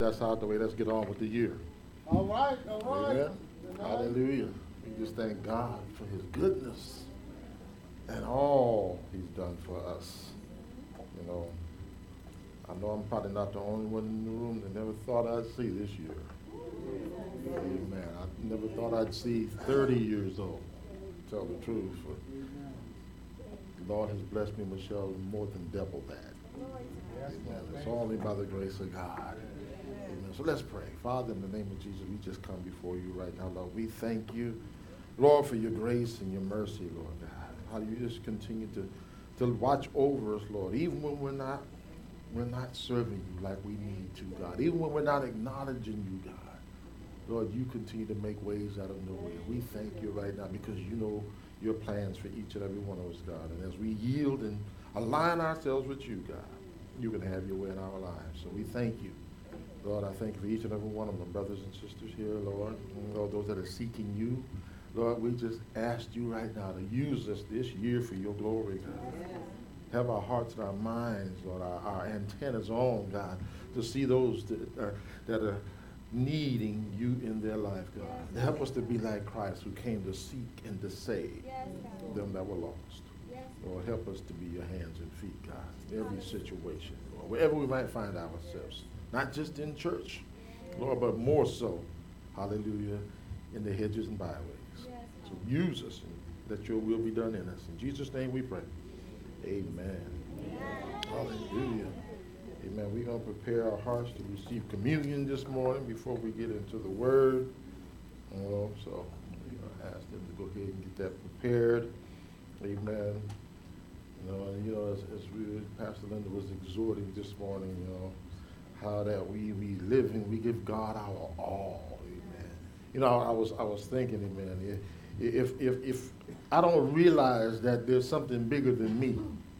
That's out the way. Let's get on with the year. All right, all right. Amen. Hallelujah. We just thank God for his goodness and all he's done for us. You know, I know I'm probably not the only one in the room that never thought I'd see this year. Amen. I never thought I'd see 30 years old, to tell the truth. The Lord has blessed me, Michelle, more than double that. Amen. It's only by the grace of God. Amen. So let's pray. Father, in the name of Jesus, we just come before you right now, Lord. We thank you, Lord, for your grace and your mercy, Lord God. How you just continue to watch over us, Lord, even when we're not serving you like we need to, God. Even when we're not acknowledging you, God. Lord, you continue to make ways out of nowhere. We thank you right now because you know your plans for each and every one of us, God. And as we yield and align ourselves with you, God, you can have your way in our lives. So we thank you. Lord, I thank you for each and every one of my brothers and sisters here, Lord. And Lord, those that are seeking you. Lord, we just asked you right now to use us this year for your glory, God. Have our hearts and our minds, Lord, our antennas on, God, to see those that are needing you in their life, God. Help us to be like Christ, who came to seek and to save them that were lost. Lord, help us to be your hands and feet, God, in every situation, Lord, wherever we might find ourselves, not just in church, Lord, but more so, hallelujah, in the hedges and byways. So use us and let your will be done in us. In Jesus' name we pray. Amen. Hallelujah. Amen. We're going to prepare our hearts to receive communion this morning before we get into the word. So we're going to ask them to go ahead and get that prepared. Amen. As Pastor Linda was exhorting this morning, how that we live and we give God our all. Amen. I was thinking, amen, if I don't realize that there's something bigger than me,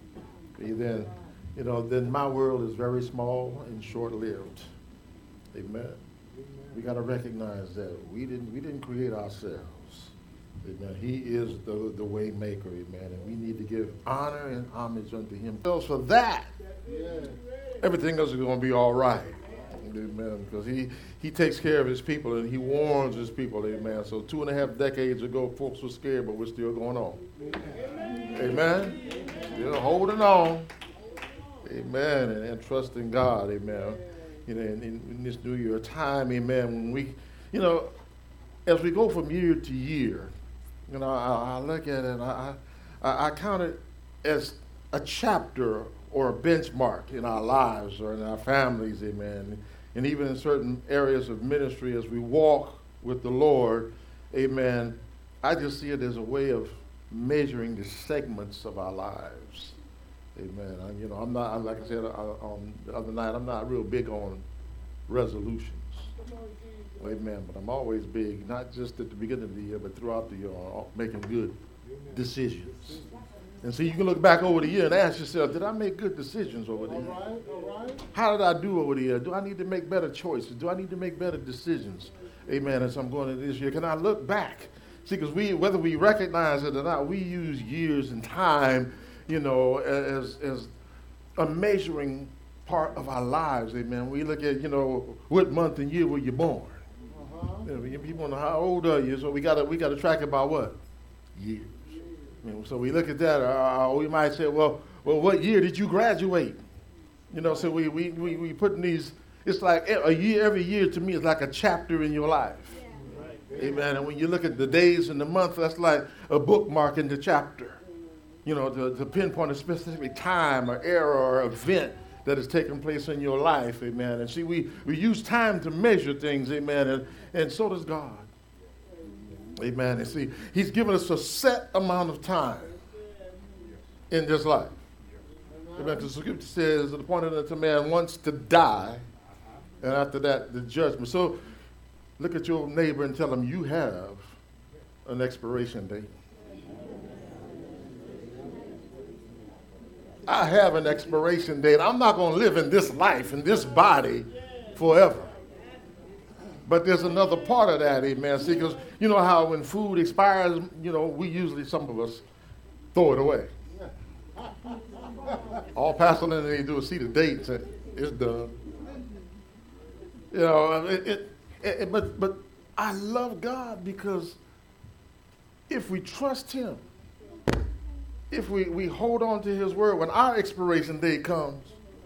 then my world is very small and short-lived. Amen. We got to recognize that we didn't create ourselves. Amen. He is the way maker. Amen. And we need to give honor and homage unto him. So for that, everything else is going to be all right. Amen. Because he takes care of his people and he warns his people. Amen. So 2.5 decades ago, folks were scared, but we're still going on. Amen. Still holding on. Amen. And trusting God. Amen. In this new year time, amen, when we, as we go from year to year, I look at it and I count it as a chapter or a benchmark in our lives or in our families, amen. And even in certain areas of ministry as we walk with the Lord, amen, I just see it as a way of measuring the segments of our lives. Amen. I'm not, like I said on the other night, I'm not real big on resolutions. Amen. But I'm always big, not just at the beginning of the year, but throughout the year, on making good decisions. And so you can look back over the year and ask yourself, did I make good decisions over the year? All right. How did I do over the year? Do I need to make better choices? Do I need to make better decisions? Amen. As I'm going into this year, can I look back? See, because whether we recognize it or not, we use years and time, as a measuring part of our lives. Amen. We look at, what month and year were you born? People know how old are you, so we got to track it by what? Years. So we look at that, we might say, well, what year did you graduate? So we put in these, it's like a year, every year to me is like a chapter in your life. Yeah. Amen. And when you look at the days and the month, that's like a bookmark in the chapter. To pinpoint a specific time or era or event that has taken place in your life, amen. And see, we use time to measure things, amen, and so does God. Amen. And see, he's given us a set amount of time in this life. Amen. Because the scripture says, appointed unto man once to die, and after that, the judgment. So look at your neighbor and tell him you have an expiration date. I have an expiration date. I'm not going to live in this life, in this body, forever. But there's another part of that, amen. See, because you know how when food expires, we usually, some of us, throw it away. All Pastor Linda need to do is see the date and say, it's done. You know, but I love God because if we trust him, if we hold on to his word, when our expiration date comes,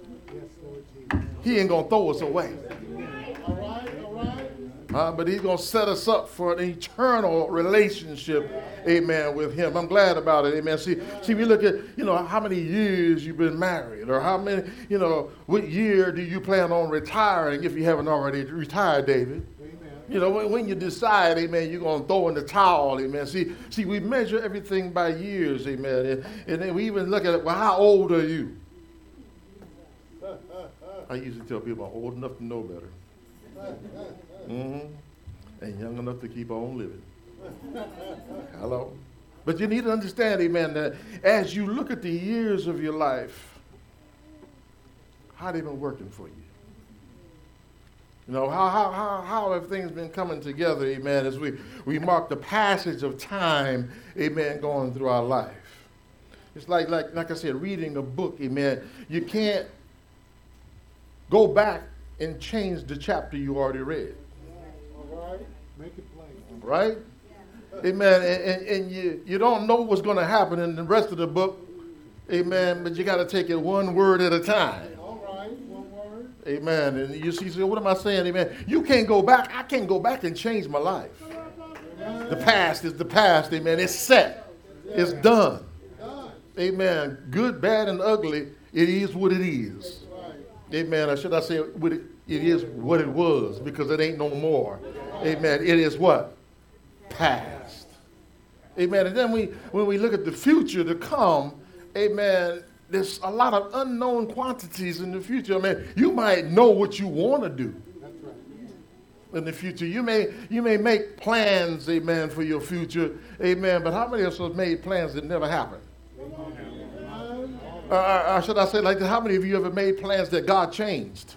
he ain't going to throw us away. All right, all right. But he's going to set us up for an eternal relationship, amen, with him. I'm glad about it, amen. See, we look at, how many years you've been married, or how many, what year do you plan on retiring if you haven't already retired, David? When you decide, amen, you're going to throw in the towel, amen. See, we measure everything by years, amen. And then we even look at it, well, how old are you? I usually tell people I'm old enough to know better. And young enough to keep on living. Hello? But you need to understand, amen, that as you look at the years of your life, how they been working for you? How have things been coming together, amen, as we mark the passage of time, amen, going through our life. It's like I said, reading a book, amen. You can't go back and change the chapter you already read. All right. Make it plain. Right? Amen. And you don't know what's going to happen in the rest of the book, amen, but you got to take it one word at a time. Amen. And you see, so what am I saying? Amen. You can't go back. I can't go back and change my life. Amen. The past is the past. Amen. It's set. It's done. Amen. Good, bad, and ugly. It is what it is. Amen. Or should I say it is what it was, because it ain't no more. Amen. It is what? Past. Amen. And then when we look at the future to come, amen, there's a lot of unknown quantities in the future. I mean, you might know what you want to do in the future. You may make plans, amen, for your future, amen, but how many of us have made plans that never happened? Or should I say like this, how many of you ever made plans that God changed?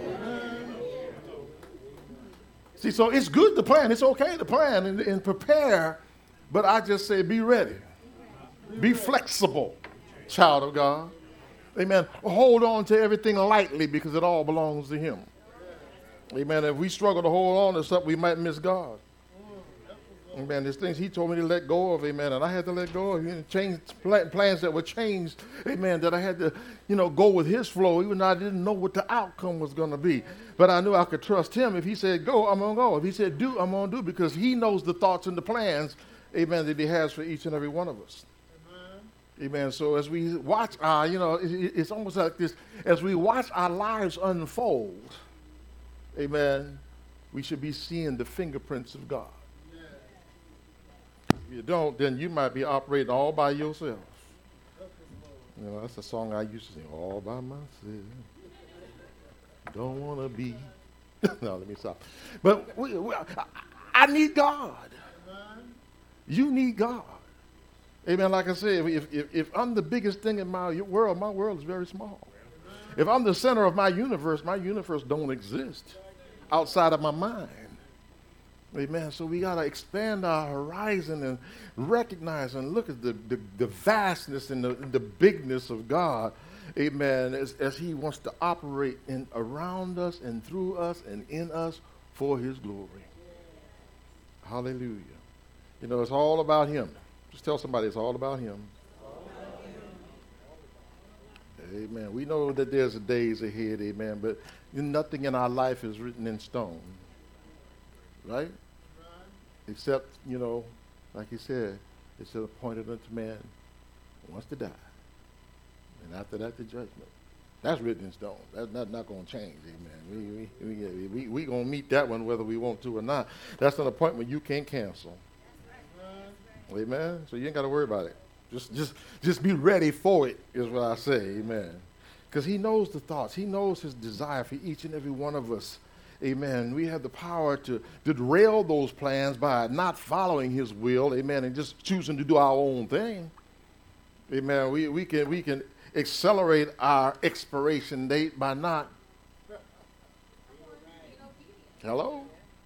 See, so it's good to plan. It's okay to plan and prepare, but I just say be ready. Be flexible. Child of God. Amen. Hold on to everything lightly because it all belongs to him. Amen. If we struggle to hold on to something, we might miss God. Amen. There's things he told me to let go of, amen, and I had to let go of. Change plans that were changed, amen, that I had to, go with his flow, even though I didn't know what the outcome was going to be. But I knew I could trust him. If he said go, I'm going to go. If he said do, I'm going to do, because he knows the thoughts and the plans, amen, that he has for each and every one of us. Amen. So as we watch it's almost like this. As we watch our lives unfold, amen, we should be seeing the fingerprints of God. If you don't, then you might be operating all by yourself. That's a song I used to sing, all by myself. Don't want to be. No, let me stop. But I need God. You need God. Amen. Like I said, if I'm the biggest thing in my world is very small. If I'm the center of my universe don't exist outside of my mind. Amen. So we got to expand our horizon and recognize and look at the vastness and the bigness of God. Amen. As he wants to operate around us and through us and in us for his glory. Hallelujah. It's all about him. Just tell somebody it's all about him. Amen. We know that there's days ahead, amen, but nothing in our life is written in stone. Right? Except, like he said, it's appointed unto man once to die. And after that, the judgment. That's written in stone. That's not going to change, amen. We going to meet that one whether we want to or not. That's an appointment you can't cancel. Amen. So you ain't got to worry about it. Just be ready for it is what I say. Amen. Because he knows the thoughts. He knows his desire for each and every one of us. Amen. We have the power to derail those plans by not following his will. Amen. And just choosing to do our own thing. Amen. We can accelerate our expiration date by not. Hello?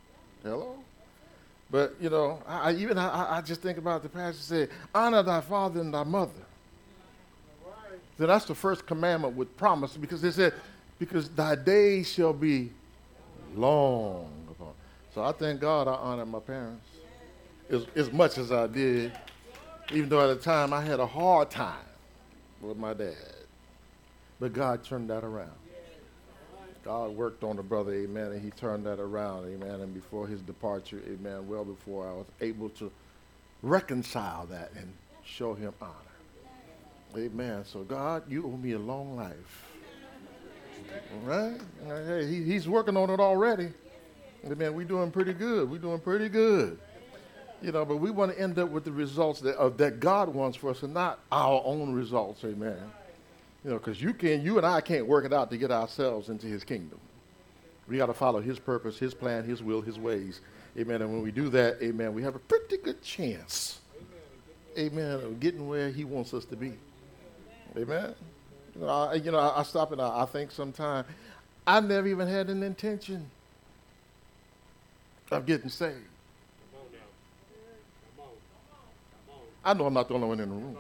But, I just think about the passage said, honor thy father and thy mother. So that's the first commandment with promise, because they said, because thy days shall be Long upon. So I thank God I honored my parents as much as I did, even though at the time I had a hard time with my dad. But God turned that around. God worked on the brother, amen, and he turned that around, amen. And before his departure, amen, well before I was able to reconcile that and show him honor. Amen. So God, you owe me a long life. All right? Hey, he's working on it already. Amen. We're doing pretty good. We're doing pretty good. You know, but we want to end up with the results that God wants for us and not our own results. Amen. You know, because you and I can't work it out to get ourselves into his kingdom. We got to follow his purpose, his plan, his will, his ways. Amen. And when we do that, amen, we have a pretty good chance, amen, of getting where he wants us to be. Amen. I stop and I think sometimes I never even had an intention of getting saved. I know I'm not the only one in the room.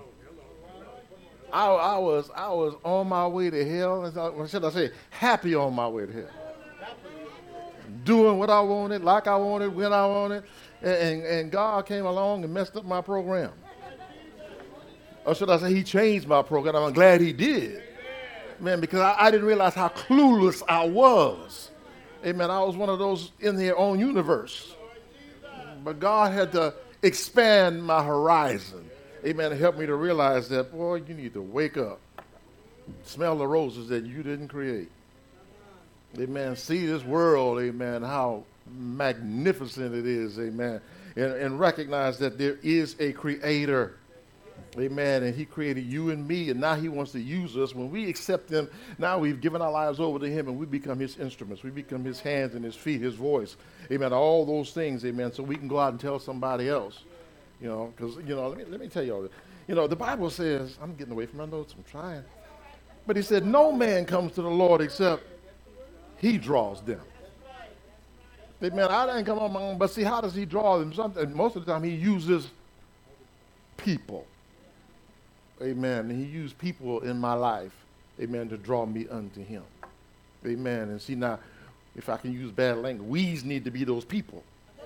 I was on my way to hell, and should I say, happy on my way to hell. Doing what I wanted, like I wanted, when I wanted, and God came along and messed up my program. Or should I say, he changed my program. I'm glad he did. Man, because I didn't realize how clueless I was. Amen. I was one of those in their own universe. But God had to expand my horizon. Amen. To help me to realize that, boy, you need to wake up. Smell the roses that you didn't create. Amen. See this world, amen, how magnificent it is, amen. And recognize that there is a creator. Amen. And he created you and me, and now he wants to use us. When we accept him, now we've given our lives over to him, and we become his instruments. We become his hands and his feet, his voice. Amen. All those things, amen, so we can go out and tell somebody else. You know, because, you know, let me tell you all this. You know, the Bible says, I'm getting away from my notes, I'm trying. But he said, no man comes to the Lord except he draws them. Amen. I didn't come on my own, but see, how does he draw them? Most of the time he uses people. Amen. And he used people in my life, amen, to draw me unto him. Amen. And see, now, if I can use bad language, we's need to be those people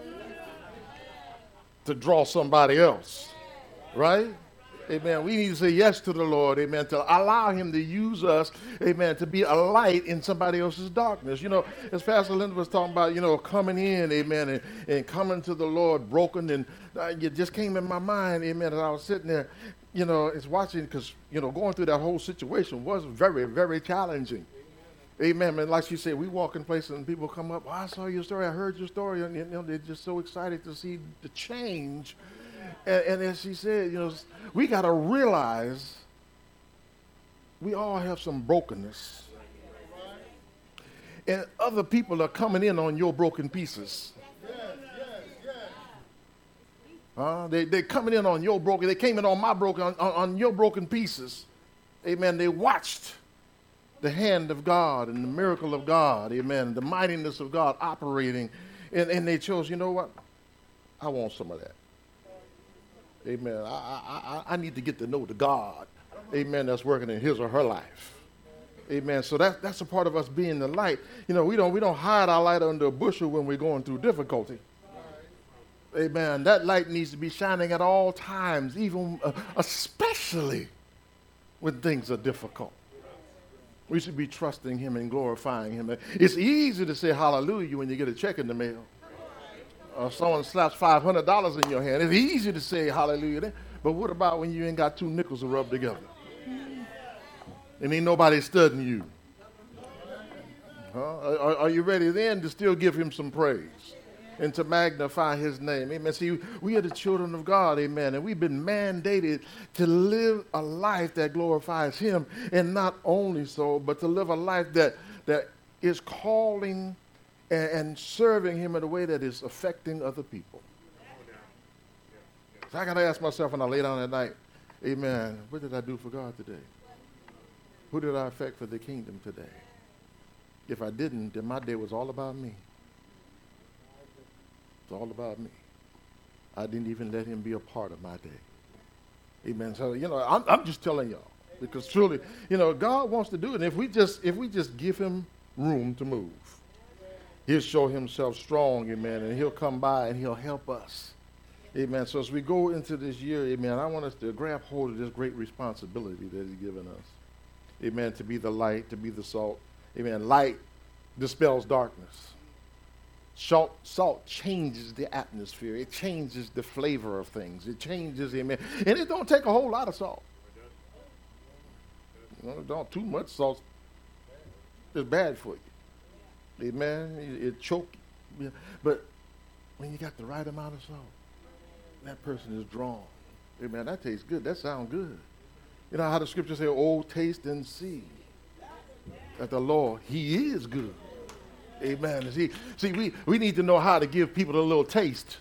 to draw somebody else, right? Amen. We need to say yes to the Lord, amen, to allow him to use us, amen, to be a light in somebody else's darkness. You know, as Pastor Linda was talking about, you know, coming in, amen, and coming to the Lord broken, and it just came in my mind, amen, as I was sitting there, you know, it's watching, because, you know, going through that whole situation was very, very challenging. Amen. And like she said, we walk in places and people come up, oh, I saw your story, I heard your story, and, you know, they're just so excited to see the change. And as she said, you know, we got to realize we all have some brokenness. And other people are coming in on your broken pieces. They're coming in on your broken, they came in on my broken, on your broken pieces. Amen. They watched the hand of God and the miracle of God, amen, the mightiness of God operating, and they chose, you know what? I want some of that. Amen. I need to get to know the God, amen, that's working in his or her life. Amen. So that's a part of us being the light. You know, we don't hide our light under a bushel when we're going through difficulty. Amen. That light needs to be shining at all times, even especially when things are difficult. We should be trusting him and glorifying him. It's easy to say hallelujah when you get a check in the mail. Or someone slaps $500 in your hand. It's easy to say hallelujah. But what about when you ain't got two nickels to rub together? And ain't nobody studying you. Are you ready then to still give him some praise and to magnify his name? Amen. See, we are the children of God, amen, and we've been mandated to live a life that glorifies him, and not only so, but to live a life that is calling and serving him in a way that is affecting other people. So I got to ask myself when I lay down at night, amen, what did I do for God today? Who did I affect for the kingdom today? If I didn't, then my day was all about me. It's all about me. I didn't even let him be a part of my day. Amen. So, you know, I'm just telling y'all, because truly, you know, God wants to do it. And if we just give him room to move. He'll show himself strong, amen, and he'll come by and he'll help us. Amen. So as we go into this year, amen, I want us to grab hold of this great responsibility that he's given us. Amen. To be the light, to be the salt. Amen. Light dispels darkness. Salt changes the atmosphere. It changes the flavor of things. It changes, amen. And it don't take a whole lot of salt. Don't too much salt is bad for you. Amen. It choke you. But when you got the right amount of salt, that person is drawn. Amen. That tastes good. That sounds good. You know how the scriptures say, oh, taste and see that the Lord, he is good. Amen. See, we need to know how to give people a little taste.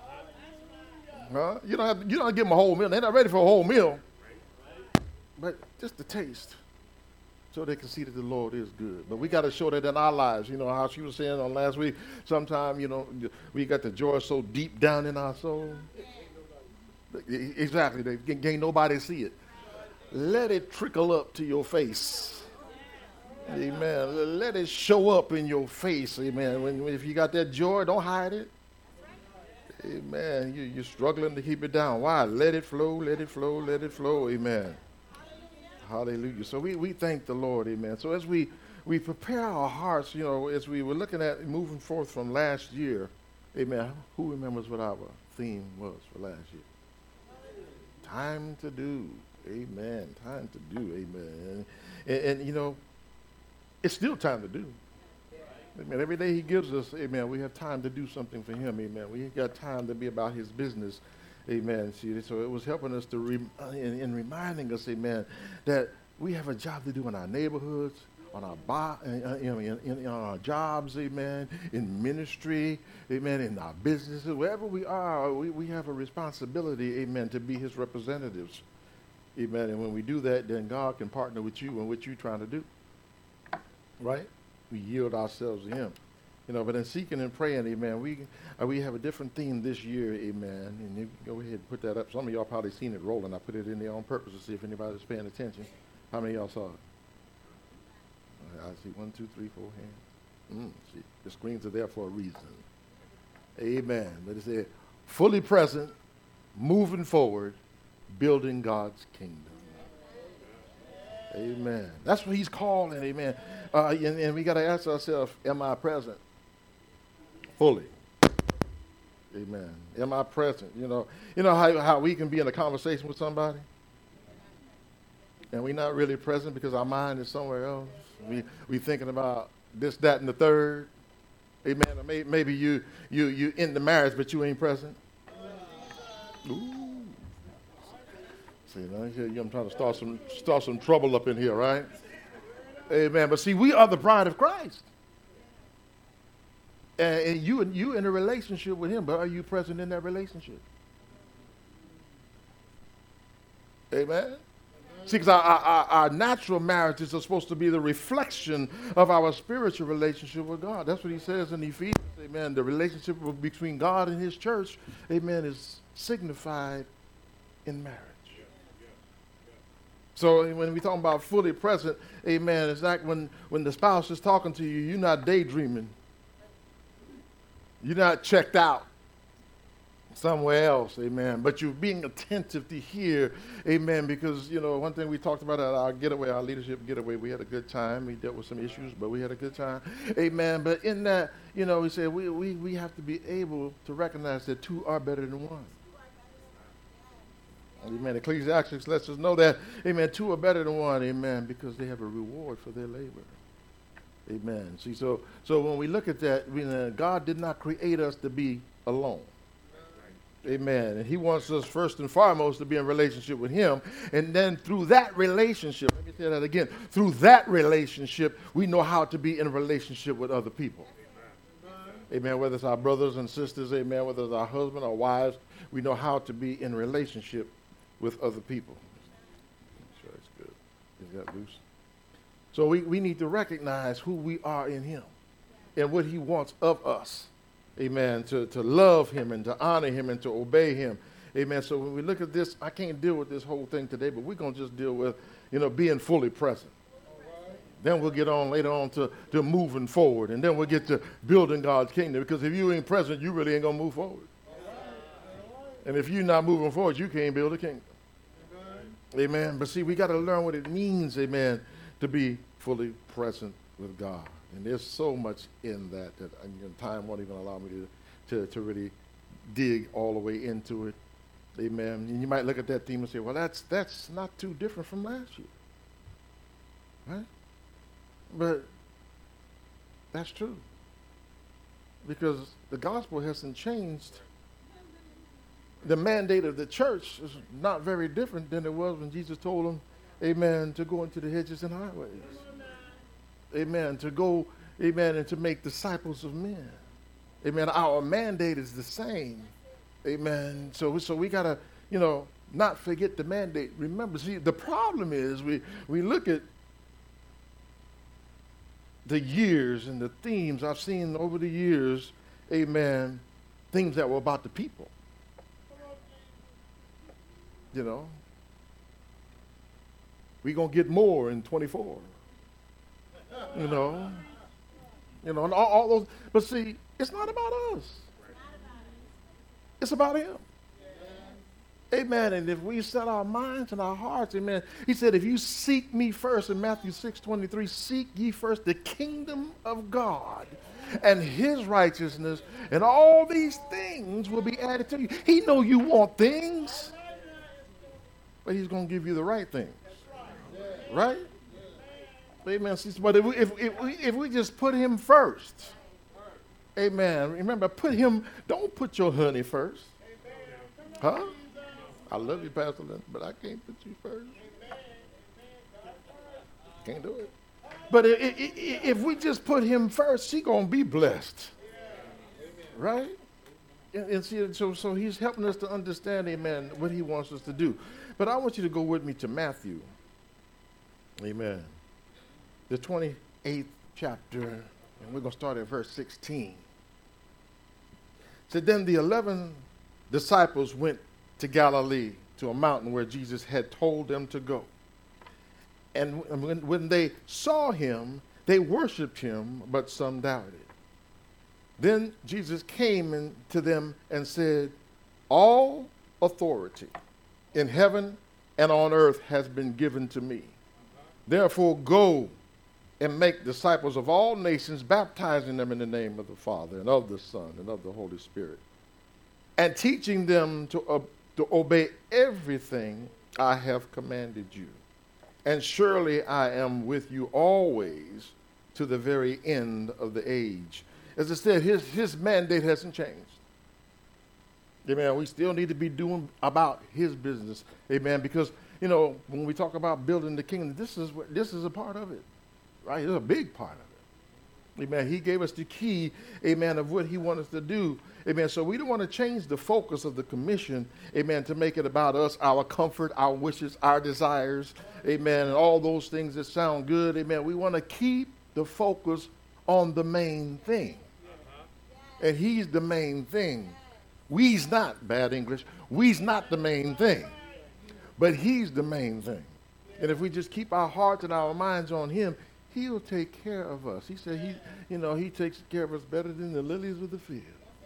You don't give them a whole meal. They're not ready for a whole meal. But just the taste, so they can see that the Lord is good. But we got to show that in our lives. You know how she was saying on last week, sometimes, we got the joy so deep down in our soul. Exactly. They can't nobody see it. Let it trickle up to your face. Amen. Let it show up in your face. Amen. If you got that joy, don't hide it. Amen. You're struggling to keep it down. Why? Let it flow, let it flow, let it flow. Amen. Hallelujah. So we thank the Lord. Amen. So as we prepare our hearts, as we were looking at moving forth from last year, amen. Who remembers what our theme was for last year? Time to do. Amen. Time to do. Amen. And it's still time to do. Amen. Every day he gives us, amen, we have time to do something for him. Amen. We got time to be about his business. Amen. See, so it was helping us to, in reminding us, amen, that we have a job to do in our neighborhoods, on our in our jobs, amen, in ministry, amen, in our businesses, wherever we are, we have a responsibility, amen, to be his representatives. Amen. And when we do that, then God can partner with you in what you're trying to do. Right? We yield ourselves to him. But in seeking and praying, amen, we have a different theme this year, amen. And you go ahead and put that up. Some of y'all probably seen it rolling. I put it in there on purpose to see if anybody's paying attention. How many of y'all saw it? I see 1, 2, 3, 4 hands. See, the screens are there for a reason. Amen. But it said, fully present, moving forward, building God's kingdom. Amen. That's what he's calling, amen. And we got to ask ourselves, am I present? Fully. Amen. Am I present? You know how we can be in a conversation with somebody and we're not really present because our mind is somewhere else. We thinking about this, that, and the third. Amen. Or maybe you in the marriage, but you ain't present. Ooh. See, I'm trying to start some trouble up in here, right? Amen. But see, we are the bride of Christ. And you in a relationship with him, but are you present in that relationship? Amen. See, because our natural marriages are supposed to be the reflection of our spiritual relationship with God. That's what he says in Ephesians. Amen. The relationship between God and his church, amen, is signified in marriage. So when we talk about fully present, amen, it's like when the spouse is talking to you, you're not daydreaming. You're not checked out somewhere else, amen. But you're being attentive to hear, amen, because, one thing we talked about at our getaway, our leadership getaway, we had a good time. We dealt with some issues, but we had a good time, amen. But in that, we said we have to be able to recognize that two are better than one. Amen. Ecclesiastes lets us know that, amen, two are better than one, amen, because they have a reward for their labor. Amen. See, so when we look at that, God did not create us to be alone. Amen. And he wants us first and foremost to be in relationship with him. And then through that relationship, let me say that again, through that relationship, we know how to be in a relationship with other people. Amen. Whether it's our brothers and sisters, amen, whether it's our husband or wives, we know how to be in relationship with other people. Make sure it's good. Is that loose? So we need to recognize who we are in him and what he wants of us. Amen. To love him and to honor him and to obey him. Amen. So when we look at this, I can't deal with this whole thing today, but we're going to just deal with, being fully present. Then we'll get on later on to moving forward. And then we'll get to building God's kingdom. Because if you ain't present, you really ain't going to move forward. And if you're not moving forward, you can't build a kingdom. Amen. But see, we got to learn what it means, amen, to be fully present with God. And there's so much in that time won't even allow me to really dig all the way into it. Amen. And you might look at that theme and say, well, that's not too different from last year. Right? But that's true. Because the gospel hasn't changed. The mandate of the church is not very different than it was when Jesus told them, amen, to go into the hedges and highways. Amen. To go, amen, and to make disciples of men. Amen. Our mandate is the same. Amen. So we got to, not forget the mandate. Remember, see, the problem is we look at the years and the themes I've seen over the years, amen, things that were about the people. We're going to get more in 24. And all those. But see, it's not about us. It's about him. Amen. And if we set our minds and our hearts, amen. He said, if you seek me first in Matthew 6:23, seek ye first the kingdom of God and his righteousness, and all these things will be added to you. He know you want things, but he's going to give you the right things. Right? Amen. But if we just put him first, amen. Remember, don't put your honey first. Huh? I love you, Pastor Lynn, but I can't put you first. Can't do it. But if we just put him first, he's going to be blessed. Right? And see, so he's helping us to understand, amen, what he wants us to do. But I want you to go with me to Matthew. Amen. The 28th chapter, and we're going to start at verse 16. It said, then the 11 disciples went to Galilee, to a mountain where Jesus had told them to go. And when they saw him, they worshiped him, but some doubted. Then Jesus came to them and said, all authority in heaven and on earth has been given to me. Therefore, go and make disciples of all nations, baptizing them in the name of the Father and of the Son and of the Holy Spirit, and teaching them to obey everything I have commanded you. And surely I am with you always to the very end of the age. As I said, his mandate hasn't changed. Amen. We still need to be doing about his business. Amen. Because, when we talk about building the kingdom, this is a part of it. Right? It's a big part of it. Amen. He gave us the key, amen, of what he wants us to do. Amen. So we don't want to change the focus of the commission, amen, to make it about us, our comfort, our wishes, our desires, amen, and all those things that sound good. Amen. We want to keep the focus on the main thing. And he's the main thing. We's not, bad English, we's not the main thing. But he's the main thing. And if we just keep our hearts and our minds on him, he'll take care of us. He said he takes care of us better than the lilies of the field.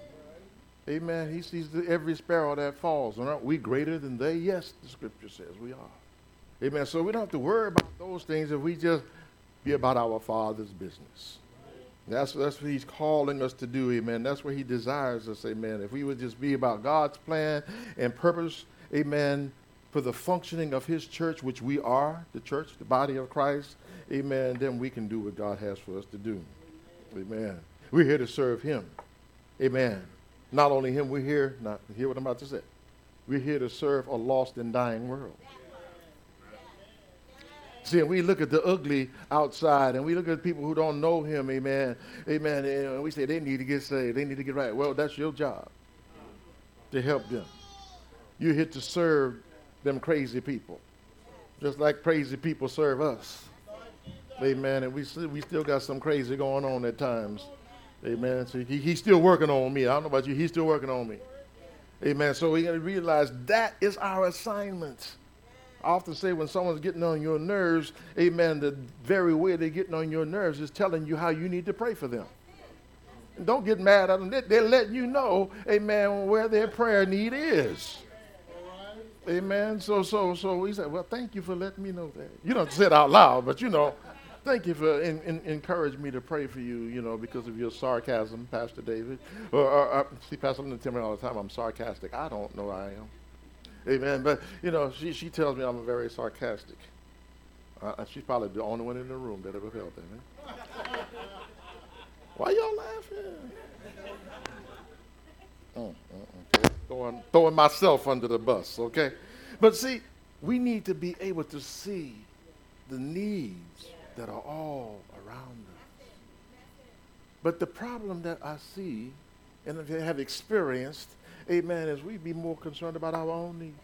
Amen. He sees every sparrow that falls. And aren't we greater than they? Yes, the scripture says we are. Amen. So we don't have to worry about those things if we just be about our Father's business. That's what he's calling us to do, amen. That's what he desires us, amen. If we would just be about God's plan and purpose, amen, for the functioning of his church, which we are, the church, the body of Christ, amen, then we can do what God has for us to do. Amen. We're here to serve him. Amen. Not only him, we're here, not hear what I'm about to say. We're here to serve a lost and dying world. See, we look at the ugly outside, and we look at people who don't know him, amen, amen, and we say they need to get saved, they need to get right. Well, that's your job, to help them. You're here to serve them crazy people, just like crazy people serve us. Amen, and we still got some crazy going on at times. Amen, so he's still working on me. I don't know about you, he's still working on me. Amen, so we got to realize that is our assignment. I often say when someone's getting on your nerves, amen, the very way they're getting on your nerves is telling you how you need to pray for them. And don't get mad at them. They're letting you know, amen, where their prayer need is. Amen. So he said, well, thank you for letting me know that. You don't say it out loud, but thank you for encouraging me to pray for you, because of your sarcasm, Pastor David. See, Pastor Linda tell me all the time I'm sarcastic. I don't know I am. Amen. But, she tells me I'm very sarcastic. She's probably the only one in the room that ever felt that. Man. Why y'all laughing? Throwing myself under the bus, okay? But see, we need to be able to see the needs that are all around us. But the problem that I see and have experienced, amen, is we be more concerned about our own needs.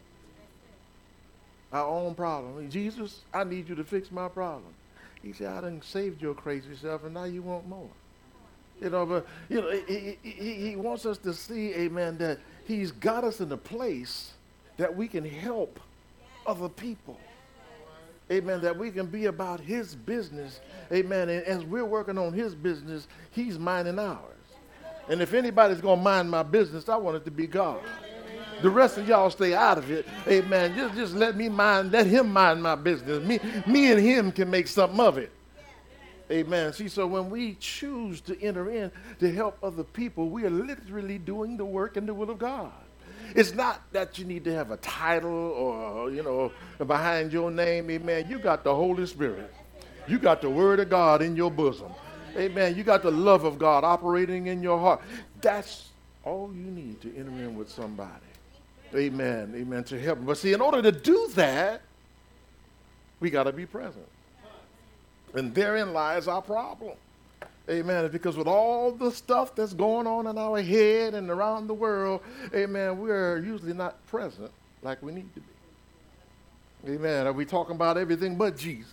Our own problem. Jesus, I need you to fix my problem. He said, I done saved your crazy self and now you want more. But he wants us to see, amen, that he's got us in a place that we can help other people. Amen, that we can be about his business. Amen, and as we're working on his business, he's minding ours. And if anybody's going to mind my business, I want it to be God. The rest of y'all stay out of it. Amen, just let him mind my business. Me and him can make something of it. Amen. See, so when we choose to enter in to help other people, we are literally doing the work and the will of God. It's not that you need to have a title or, behind your name. Amen. You got the Holy Spirit. You got the Word of God in your bosom. Amen. You got the love of God operating in your heart. That's all you need to enter in with somebody. Amen. Amen. To help them. But see, in order to do that, we got to be present. And therein lies our problem. Amen. Because with all the stuff that's going on in our head and around the world, amen, we're usually not present like we need to be. Amen. Are we talking about everything but Jesus?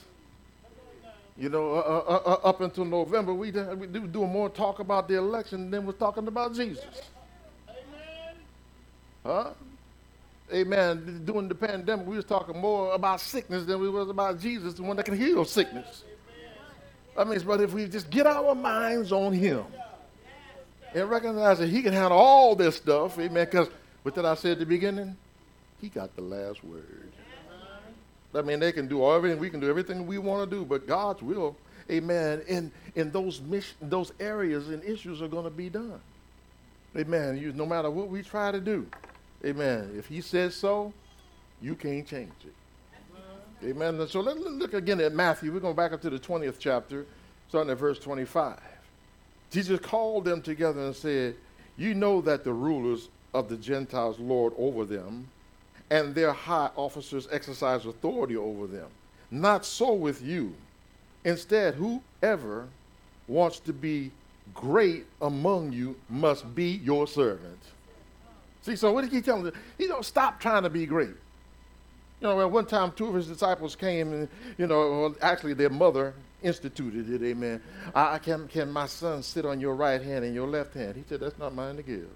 Up until November, we do more talk about the election than we're talking about Jesus. Amen. Huh? Amen. During the pandemic, we was talking more about sickness than we was about Jesus, the one that can heal sickness. I mean, but if we just get our minds on him and recognize that he can handle all this stuff, amen, because what did I say at the beginning? He got the last word. I mean, they can do everything, we can do everything we want to do, but God's will, amen, in those areas and issues are going to be done. Amen. No matter what we try to do, amen, if he says so, you can't change it. Amen. So let's look again at Matthew. We're going back up to the 20th chapter, starting at verse 25. Jesus called them together and said, you know that the rulers of the Gentiles lord over them, and their high officers exercise authority over them. Not so with you. Instead, whoever wants to be great among you must be your servant. See, so what did he tell them? He don't stop trying to be great. At one time, two of his disciples came and, actually their mother instituted it, amen. Can my son sit on your right hand and your left hand? He said, that's not mine to give.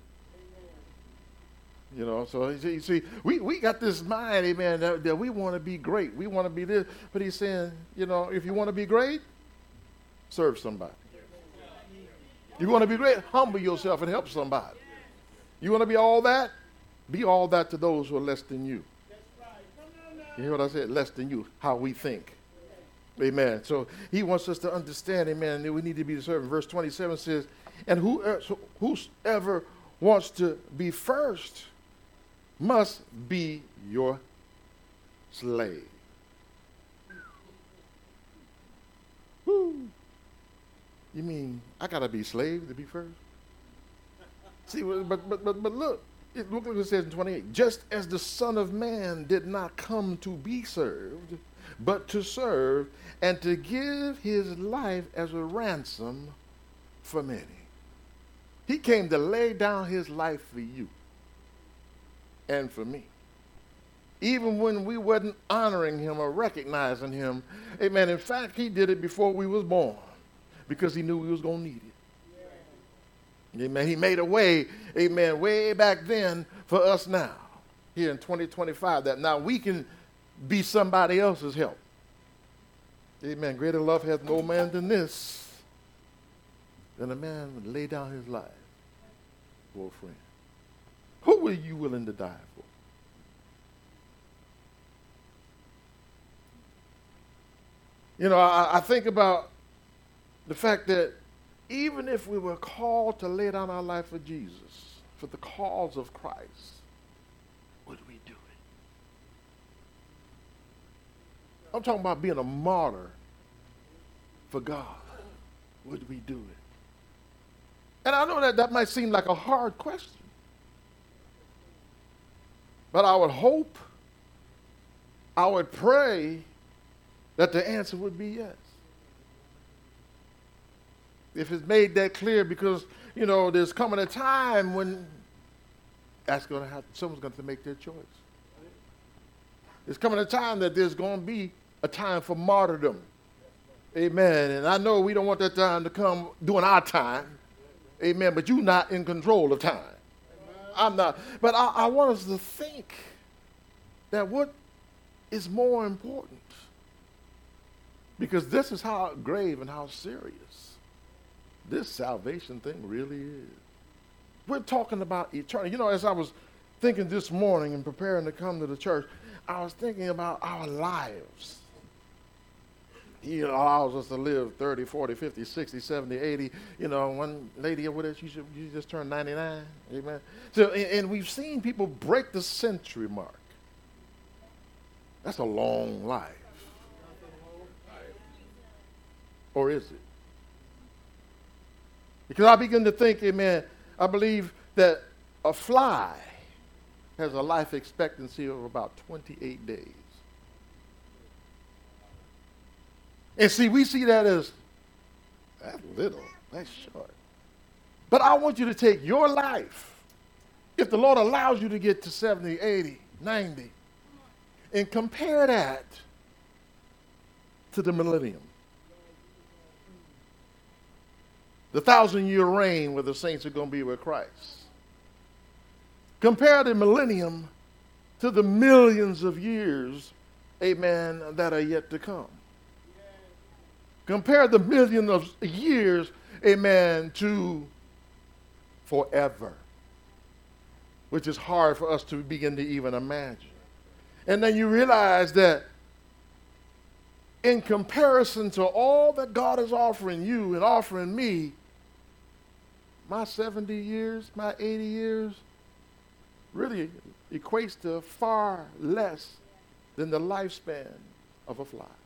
So you see, we got this mind, amen, that we want to be great. We want to be this. But he's saying, if you want to be great, serve somebody. You want to be great, humble yourself and help somebody. You want to be all that? Be all that to those who are less than you. You hear what I said? Less than you, how we think. Amen. So he wants us to understand, amen, that we need to be the servant. Verse 27 says, and whoever wants to be first must be your slave. Woo. You mean I got to be slave to be first? See, but look. Look what it says in 28. Just as the Son of Man did not come to be served, but to serve and to give his life as a ransom for many. He came to lay down his life for you and for me. Even when we wasn't honoring him or recognizing him, amen. In fact, he did it before we was born because he knew we was going to need it. Amen. He made a way, amen, way back then for us now. here in 2025 that now we can be somebody else's help. Amen. Greater love hath no man than this, than a man would lay down his life for a friend. Who were you willing to die for? You know, I think about the fact that even if we were called to lay down our life for Jesus, for the cause of Christ, would we do it? I'm talking about being a martyr for God. Would we do it? And I know that might seem like a hard question. But I would hope, I would pray that the answer would be yes. If it's made that clear, because, you know, there's coming a time when that's going to have, someone's going to make their choice. There's coming a time that there's going to be a time for martyrdom. Amen. And I know we don't want that time to come during our time. Amen. But you're not in control of time. I'm not. But I want us to think that what is more important, because this is how grave and how serious this salvation thing really is. We're talking about eternity. You know, as I was thinking this morning and preparing to come to the church, I was thinking about our lives. He allows us to live 30, 40, 50, 60, 70, 80. You know, one lady over there, she just turned 99. Amen. So, and we've seen people break the century mark. That's a long life. Or is it? Because I begin to think, amen, I believe that a fly has a life expectancy of about 28 days. And see, we see that as, that's little, that's short. But I want you to take your life, if the Lord allows you to get to 70, 80, 90, and compare that to the millennium. The 1,000-year reign where the saints are going to be with Christ. Compare the millennium to the millions of years, amen, that are yet to come. Compare the million of years, amen, to forever, which is hard for us to begin to even imagine. And then you realize that in comparison to all that God is offering you and offering me, my 70 years, my 80 years, really equates to far less than the lifespan of a fly.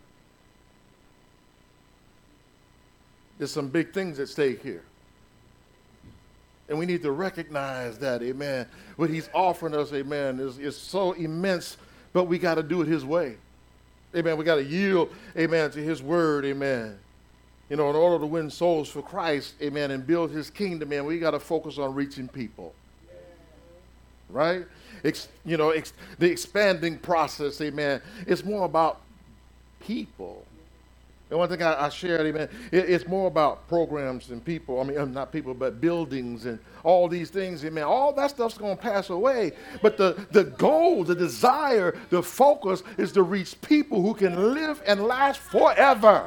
There's some big things at stake here. And we need to recognize that, amen. What he's offering us, amen, is so immense, but we got to do it his way. Amen. We got to yield, amen, to his word, amen. You know, in order to win souls for Christ, amen, and build his kingdom, man, we got to focus on reaching people. Right? The expanding process, amen, it's more about people. And one thing I shared, amen, it's more about programs and people. I mean, not people, but buildings and all these things, amen. All that stuff's going to pass away. But the goal, the desire, the focus is to reach people who can live and last forever.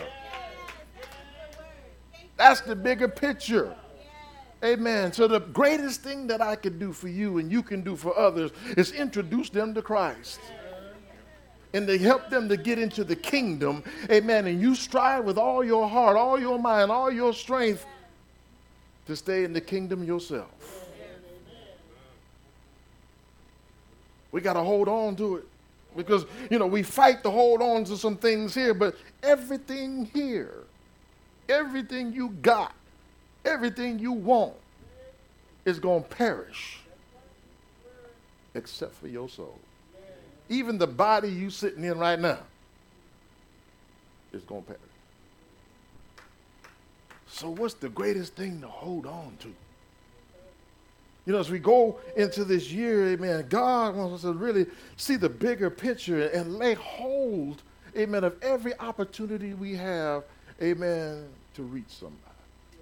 That's the bigger picture. Amen. So the greatest thing that I can do for you and you can do for others is introduce them to Christ. And to help them to get into the kingdom, amen, and you strive with all your heart, all your mind, all your strength to stay in the kingdom yourself. We got to hold on to it because, you know, we fight to hold on to some things here, but everything here, everything you got, everything you want is going to perish except for your soul. Even the body you sitting in right now is going to perish. So what's the greatest thing to hold on to? You know, as we go into this year, amen, God wants us to really see the bigger picture and lay hold, amen, of every opportunity we have, amen, to reach somebody,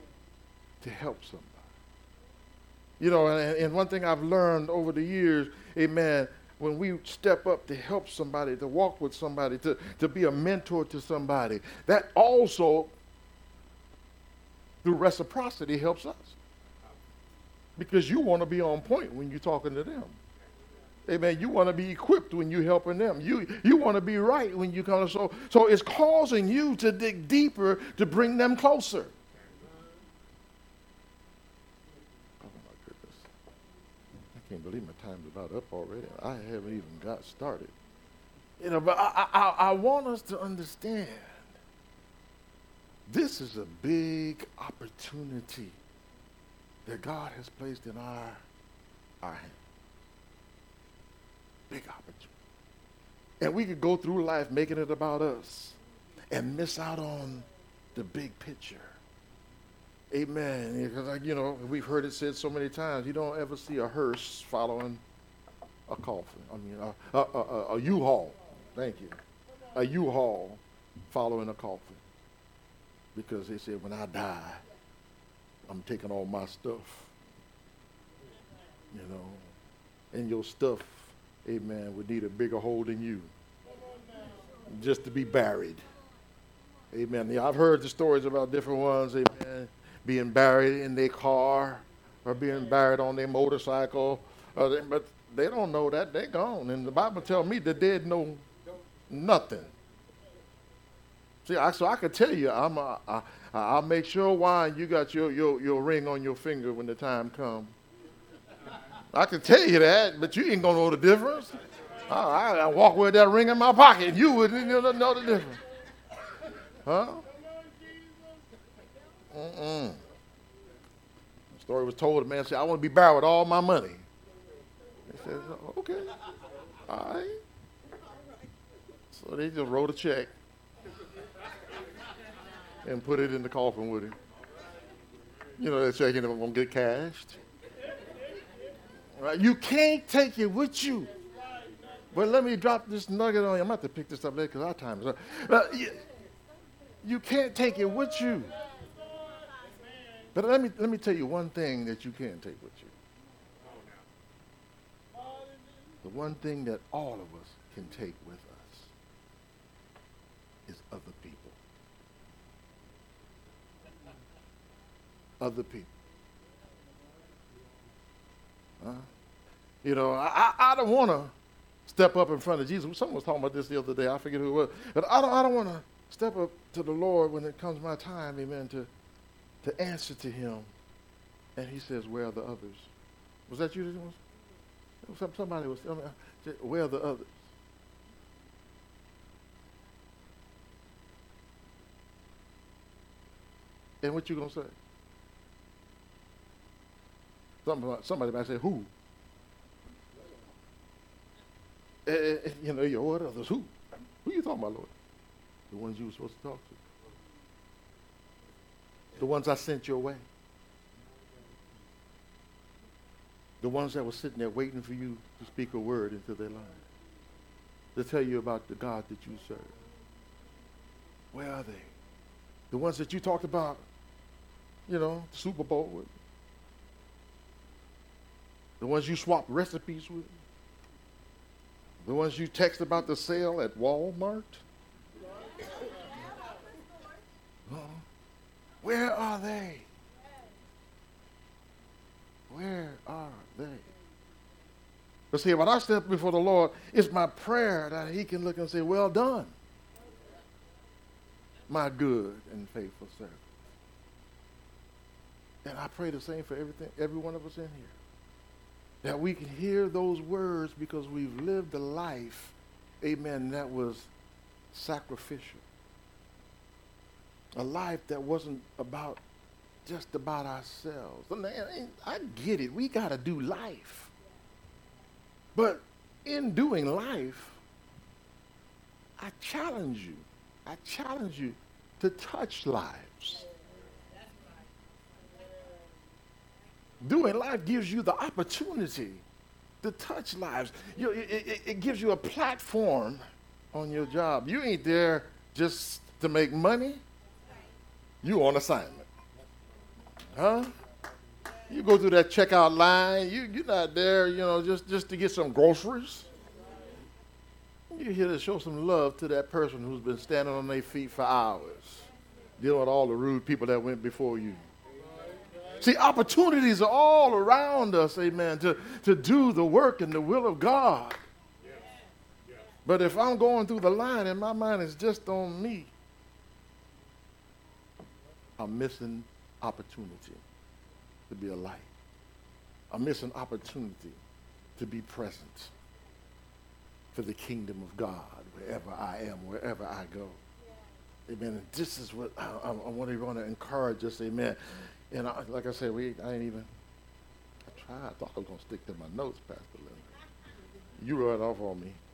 to help somebody. You know, and one thing I've learned over the years, amen, when we step up to help somebody, to walk with somebody, to be a mentor to somebody, that also, through reciprocity, helps us. Because you want to be on point when you're talking to them. Amen. You want to be equipped when you're helping them. You want to be right when you come. So it's causing you to dig deeper to bring them closer. Oh my goodness. I can't believe my time's about up already. I haven't even got started. But I want us to understand this is a big opportunity that God has placed in our hands. Big opportunity. And we could go through life making it about us and miss out on the big picture. Amen. Because, we've heard it said so many times, you don't ever see a hearse following a coffin. A U-Haul. Thank you. A U-Haul following a coffin. Because they said, when I die, I'm taking all my stuff. And your stuff, amen, would need a bigger hole than you just to be buried. Amen. Yeah, I've heard the stories about different ones, amen, being buried in their car or being buried on their motorcycle. But they don't know that. They're gone. And the Bible tells me the dead know nothing. See, so I could tell you, I'll make sure why you got your ring on your finger when the time comes. I can tell you that, but you ain't going to know the difference. I walk with that ring in my pocket, and you wouldn't know the difference. Huh? The story was told, a man said, I want to be buried with all my money. They said, okay, all right. So they just wrote a check and put it in the coffin with him. That check ain't going to get cashed. Right? You can't take it with you. But let me drop this nugget on you. I'm going to have to pick this up later because our time is up. You can't take it with you. But let me tell you one thing that you can take with you. The one thing that all of us can take with us is other people. Other people. I don't want to step up in front of Jesus. Someone was talking about this the other day. I forget who it was. But I don't want to step up to the Lord when it comes my time, amen, to answer to him. And he says, where are the others? Was that you that was? Somebody was telling me, where are the others? And what you going to say? Somebody might say, who? What others? Who? Who you talking about, Lord? The ones you were supposed to talk to. The ones I sent your way. The ones that were sitting there waiting for you to speak a word into their lives. To tell you about the God that you serve. Where are they? The ones that you talked about, the Super Bowl with. The ones you swapped recipes with. The ones you text about the sale at Walmart. Where are they? Where are they? But see, when I step before the Lord, it's my prayer that he can look and say, well done, my good and faithful servant. And I pray the same for every one of us in here. That we can hear those words because we've lived a life, amen, that was sacrificial. A life that wasn't just about ourselves. I get it. We got to do life. But in doing life, I challenge you to touch lives. Doing life gives you the opportunity to touch lives. It gives you a platform on your job. You ain't there just to make money. You on assignment. Huh? You go through that checkout line, you're not there, just to get some groceries. You're here to show some love to that person who's been standing on their feet for hours, dealing with all the rude people that went before you. See, opportunities are all around us, amen, to do the work and the will of God. But if I'm going through the line and my mind is just on me, I'm missing opportunity to be a light. I'm missing opportunity to be present for the kingdom of God wherever I am, wherever I go. Amen. And this is what I want to encourage us, amen. And like I said, I thought I was going to stick to my notes, Pastor Linda. You run off on me.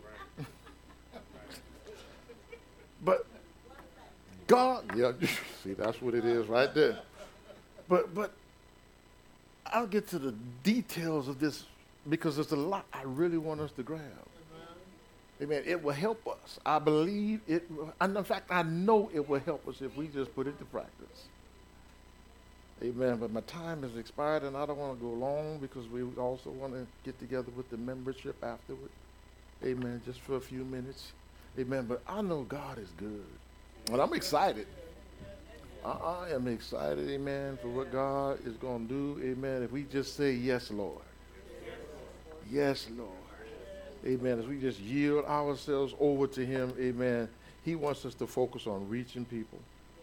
But God, see, that's what it is right there. But I'll get to the details of this because there's a lot I really want us to grab. Amen. It will help us. I believe it, and in fact, I know it will help us if we just put it to practice. Amen. But my time has expired, and I don't want to go long because we also want to get together with the membership afterward. Amen. Just for a few minutes. Amen. But I know God is good. And I'm excited. I am excited, amen, for what God is going to do. Amen. If we just say, yes, Lord. Yes, Lord. Amen. As we just yield ourselves over to him, amen, he wants us to focus on reaching people.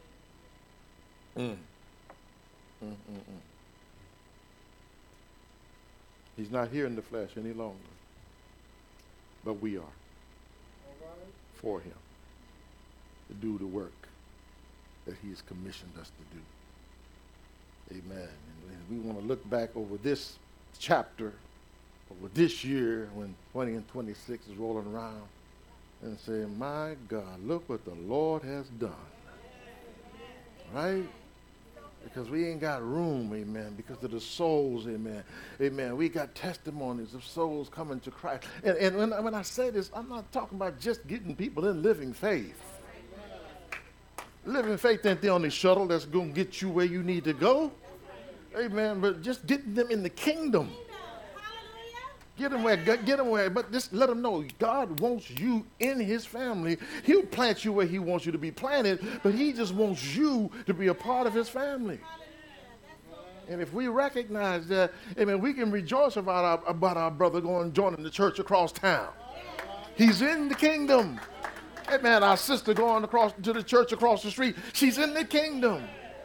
He's not here in the flesh any longer. But we are. For him. To do the work that he's commissioned us to do. Amen. And we want to look back over this chapter, over this year when 20 and 26 is rolling around and say, my God, look what the Lord has done. Right? Because we ain't got room, amen, because of the souls, amen. Amen. We got testimonies of souls coming to Christ. And when I say this, I'm not talking about just getting people in living faith. Living faith ain't the only shuttle that's going to get you where you need to go. Amen. But just getting them in the kingdom. Get them where, but just let them know God wants you in his family. He'll plant you where he wants you to be planted, but he just wants you to be a part of his family. And if we recognize that, amen, we can rejoice about our brother joining the church across town. He's in the kingdom. Amen. Our sister going across to the church across the street, she's in the kingdom.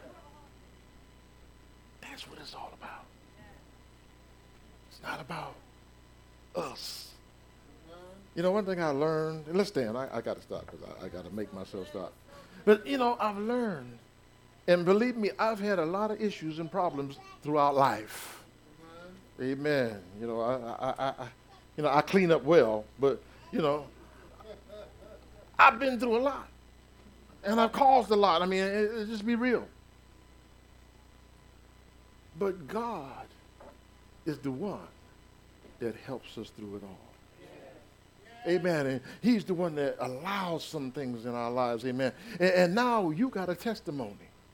That's what it's all about. It's not about us. One thing I learned, and let's stand, I got to stop because I got to make myself stop. But, I've learned, and believe me, I've had a lot of issues and problems throughout life. Amen. I clean up well, but, I've been through a lot. And I've caused a lot. I mean, just be real. But God is the one that helps us through it all. Amen. And he's the one that allows some things in our lives. Amen. And now you got a testimony.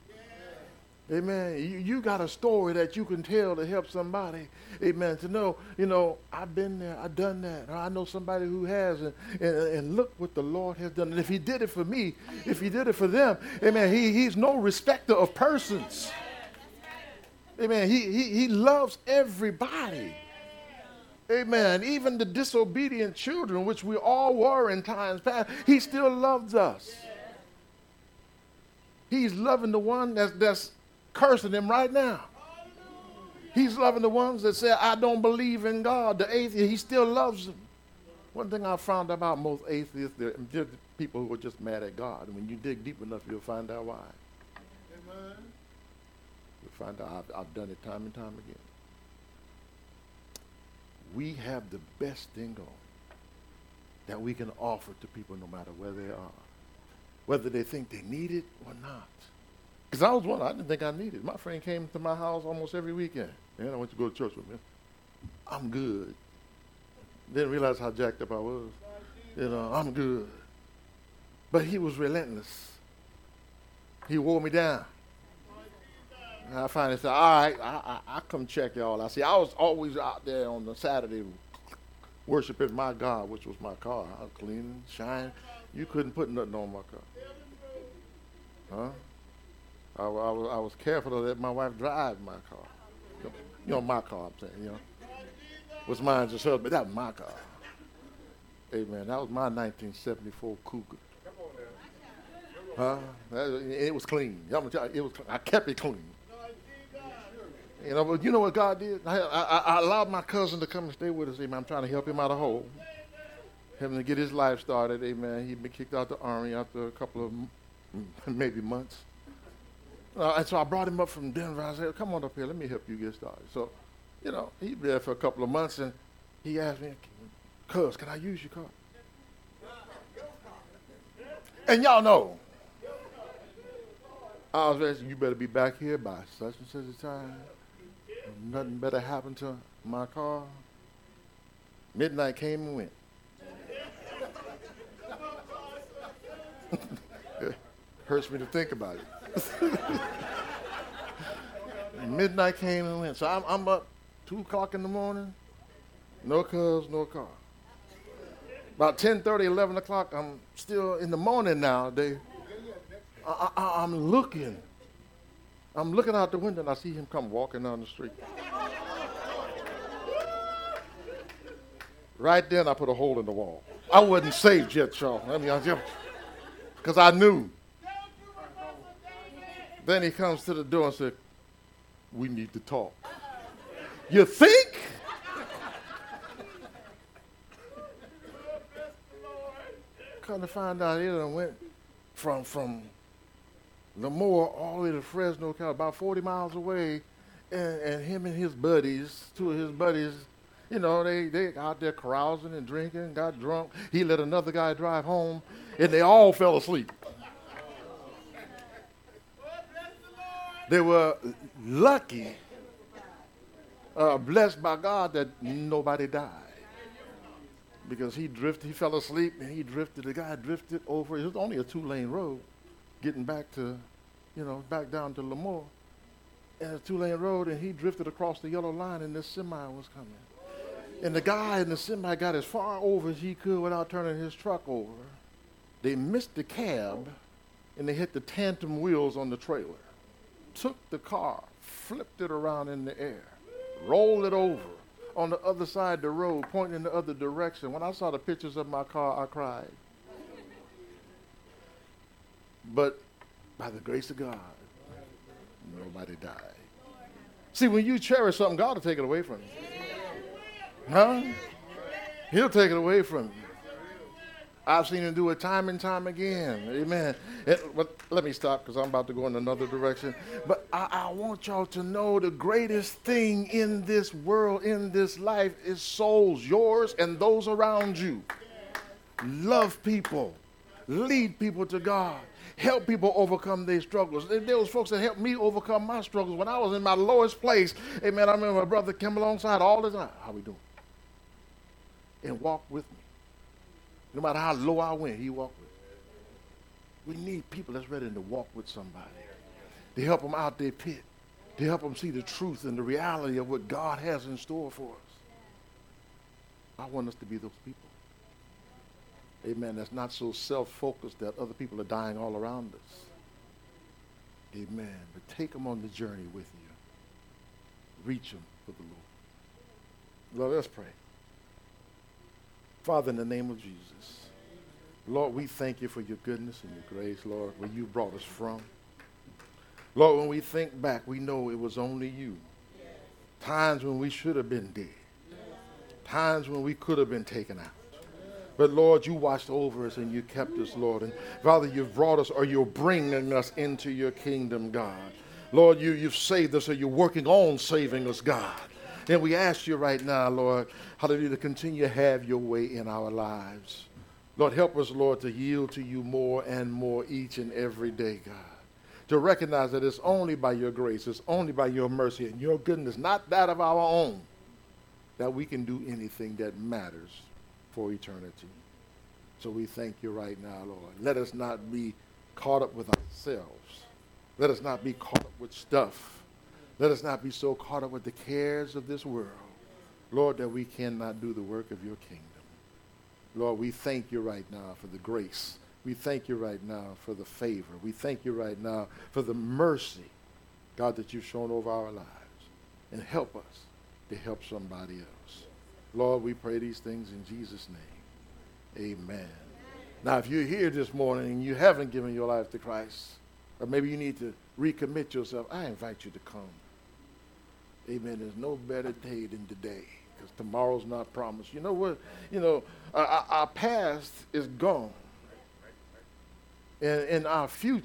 Amen. You got a story that you can tell to help somebody. Amen. To know, I've been there, I've done that. Or I know somebody who has. And look what the Lord has done. And if he did it for me, if he did it for them, amen, he's no respecter of persons. Amen. He loves everybody. Amen. Even the disobedient children, which we all were in times past, he still loves us. He's loving the one that's cursing them right now. He's loving the ones that say, I don't believe in God. The atheist, he still loves them. One thing I found out about most atheists, they're people who are just mad at God. And when you dig deep enough, you'll find out why. Amen. You'll find out I've done it time and time again. We have the best thing going that we can offer to people no matter where they are, whether they think they need it or not. Because I was one, I didn't think I needed it. My friend came to my house almost every weekend. And I went to go to church with me. I'm good. Didn't realize how jacked up I was. I'm good. But he was relentless. He wore me down. And I finally said, all right, I come check y'all. I see, I was always out there on the Saturday worshiping my God, which was my car. I was cleaning, shining. You couldn't put nothing on my car. Huh? I was careful to let my wife drive my car. You know, my car, I'm saying, you know. Was mine just hers, but that was my car. Amen. That was my 1974 Cougar. Huh? It was clean. I'm gonna tell you, I kept it clean. You know, but you know what God did? I allowed my cousin to come and stay with us. Amen. I'm trying to help him out of hole. Him to get his life started. Amen. He'd been kicked out the army after a couple of maybe months. And so I brought him up from Denver. I said, come on up here. Let me help you get started. So, you know, he'd been there for a couple of months, and he asked me, cuz, can I use your car? And y'all know, I was asking, you better be back here by such and such a time. Nothing better happened to my car. Midnight came and went. It hurts me to think about it. Midnight came and went. So I'm up 2 o'clock in the morning. No cuz, no car. About 10:30, 11 o'clock, I'm still in the morning now. I'm looking. I'm looking out the window and I see him come walking down the street. Right then I put a hole in the wall. I wasn't saved yet, y'all. Because I knew. Then he comes to the door and said, we need to talk. You think? Come to find out, he done went from Lemoore all the way to Fresno, California, about 40 miles away, and him and his buddies, 2 of his buddies, you know, they out there carousing and drinking, got drunk. He let another guy drive home, and they all fell asleep. They were lucky, blessed by God that nobody died. Because he fell asleep, and the guy drifted over. It was only a 2-lane road getting back to, back down to Lemoore. And it's a 2-lane road, and he drifted across the yellow line, and this semi was coming. And the guy in the semi got as far over as he could without turning his truck over. They missed the cab, and they hit the tandem wheels on the trailer. Took the car, flipped it around in the air, rolled it over on the other side of the road, pointing in the other direction. When I saw the pictures of my car, I cried. But by the grace of God, nobody died. See, when you cherish something, God will take it away from you. Huh? He'll take it away from you. I've seen him do it time and time again. Amen. But let me stop because I'm about to go in another direction. But I want y'all to know the greatest thing in this world, in this life, is souls, yours and those around you. Love people. Lead people to God. Help people overcome their struggles. There was folks that helped me overcome my struggles when I was in my lowest place. Amen. I remember my brother came alongside all the time. How we doing? And walked with me. No matter how low I went, he walked with me. We need people that's ready to walk with somebody, to help them out their pit, to help them see the truth and the reality of what God has in store for us. I want us to be those people. Amen. That's not so self-focused that other people are dying all around us. Amen. But take them on the journey with you. Reach them for the Lord. Lord, let's pray. Father, in the name of Jesus, Lord, we thank you for your goodness and your grace, Lord, where you brought us from. Lord, when we think back, we know it was only you. Yes. Times when we should have been dead. Yes. Times when we could have been taken out. Yes. But Lord, you watched over us and you kept us, Lord. And Father, you've brought us, or you're bringing us into your kingdom, God. Lord, you've saved us, or you're working on saving us, God. And we ask you right now, Lord, hallelujah, to continue to have your way in our lives. Lord, help us, Lord, to yield to you more and more each and every day, God. To recognize that it's only by your grace, it's only by your mercy and your goodness, not that of our own, that we can do anything that matters for eternity. So we thank you right now, Lord. Let us not be caught up with ourselves. Let us not be caught up with stuff. Let us not be so caught up with the cares of this world, Lord, that we cannot do the work of your kingdom. Lord, we thank you right now for the grace. We thank you right now for the favor. We thank you right now for the mercy, God, that you've shown over our lives. And help us to help somebody else. Lord, we pray these things in Jesus' name. Amen. Now, if you're here this morning and you haven't given your life to Christ, or maybe you need to recommit yourself, I invite you to come. Amen. There's no better day than today, because tomorrow's not promised. You know what? Our past is gone. And our future